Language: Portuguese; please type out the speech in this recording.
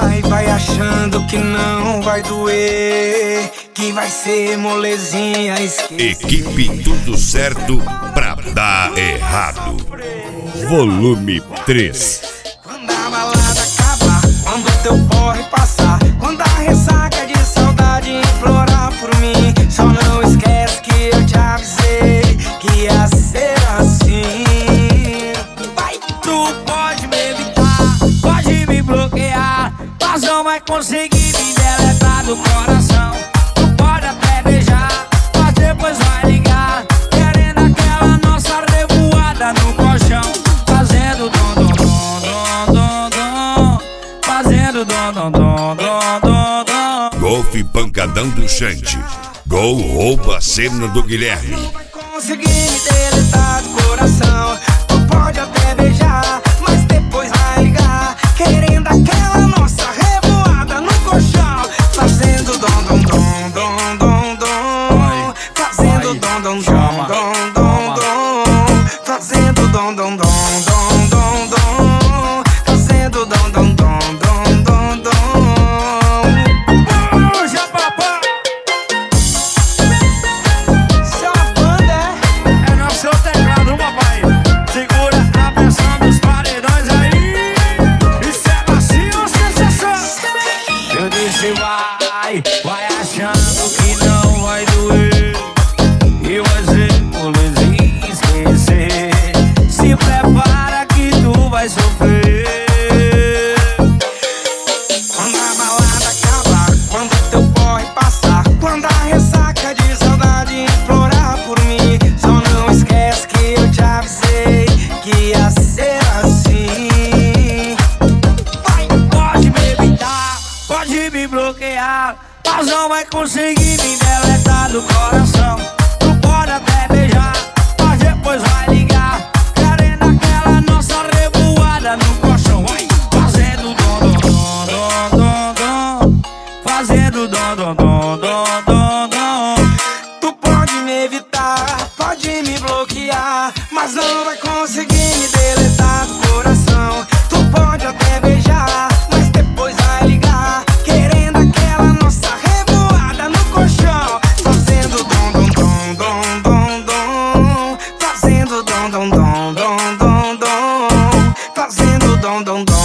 vai achando que não vai doer, que vai ser molezinha esquecer. Equipe Tudo Certo pra dar errado. Volume 3. Quando a balada acabar, quando teu porre passar, quando a ressaca de saudade implorar por mim, só não esquece que eu te avisei que ia ser assim. Vai, tu pode me evitar, pode me bloquear, mas não vai conseguir me deletar do coração. Tu pode até beijar, mas depois vai ligar, querendo aquela nossa revoada no colchão, fazendo dom dom dom dom dom dom, fazendo dom dom dom dom dom dom. Golfe pancadão do Xande. Gol rouba a cena do Guilherme. Não vai conseguir me deletar do coração. Tu pode até beijar, mas depois vai ligar, querendo aquela nossa revoada no colchão, fazendo dom dom dom dom dom dom, fazendo dom dom dom dom dom dom, fazendo dom dom dom dom dom dom, fazendo dom dom dom dom dom dom. Puxa, papai! Só a banda É nosso teclado, papai. Segura a pressão dos paredões aí. Isso é macio, sensação. eu disse vai achando que não vai doer, e vai ser molezinha esquecer. Se prepara que tu vai sofrer. Quando a balada acabar, quando teu porre passar, quando a ressaca de saudade implorar por mim, só não esquece que eu te avisei que ia ser assim. Vai, pode me evitar, pode me bloquear, mas não vai conseguir me deletar do coração. Tu pode até beijar, mas depois vai ligar, querendo aquela nossa revoada no colchão. Vai, fazendo dom dom dom dom dom, fazendo dom dom dom dom dom dom. Tu pode me evitar, pode me bloquear, mas não vai conseguir me deletar do coração. Tu pode até beijar, mas depois vai ligar, querendo aquela nossa revoada no colchão, fazendo dom dom dom dom dom dom, fazendo dom dom dom dom dom dom, fazendo dom dom dom.